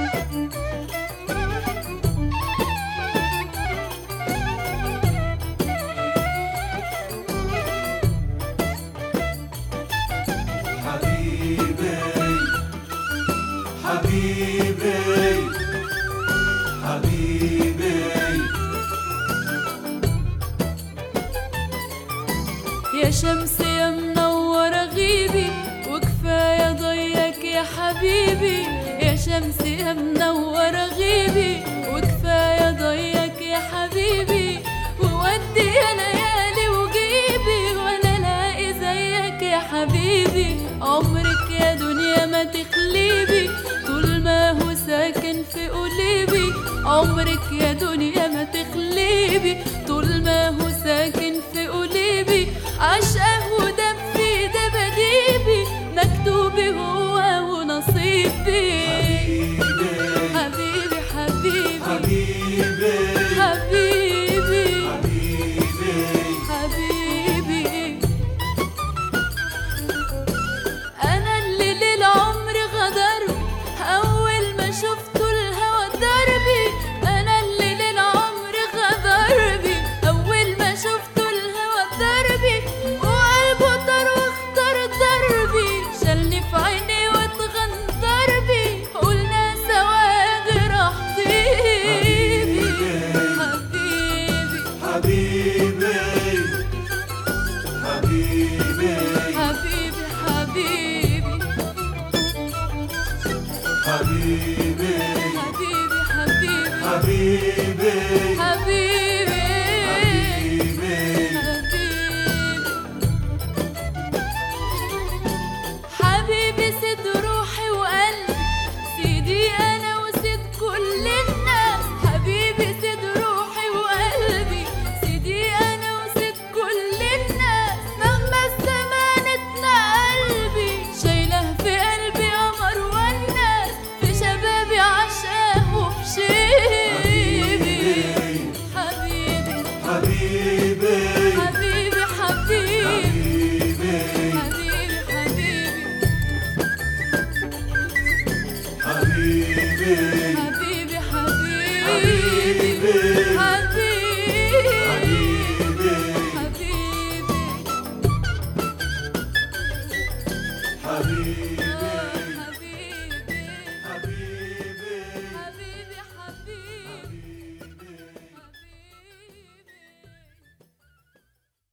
يا شمس يا منورة غيبي وكفاية ضيك يا حبيبي. يا شمس يا منورة غيبي وكفاية ضيك يا حبيبي. وودي يا ليالي وجيبي ولا لاقي زيك يا حبيبي. عمرك يا دنيا ما تخليبي طول ما هو ساكن في قلبي. عمرك يا دنيا ما تخليبي طول ما هو ساكن في قلبي. عشقه ودم في دباديبي مكتوبي هو ونصيبي. حبيبي حبيبي حبيبي حبيبي حبيبي. أنا اللي للعمر غدر أول ما شفته الهوى دربي. أنا اللي للعمر غدر بي أول ما شفته الهوى دربي. وقلبه طار واختار دربي شلني في عيني واتغندر بي. قلنا سوا راح طيبي. حبيبي حبيبي حبيبي حبيبي حبيبي حبيبي حبيبي حبيبي حبيبي حبيبي حبيبي سيد روحي وقلبي. سيدي أنا وسيد كل الناس. حبيبي سيد روحي وقلبي. سيدي أنا وسيد كل الناس. مهما استمانتنا قلبي شايله في قلبي قمر والناس. في شبابي عشقه وفي شيبي. حبيبي حبيبي حبيبي حبيبي حبيبي حبيبي حبيبي حبيبي حبيبي حبيبي حبيبي حبيبي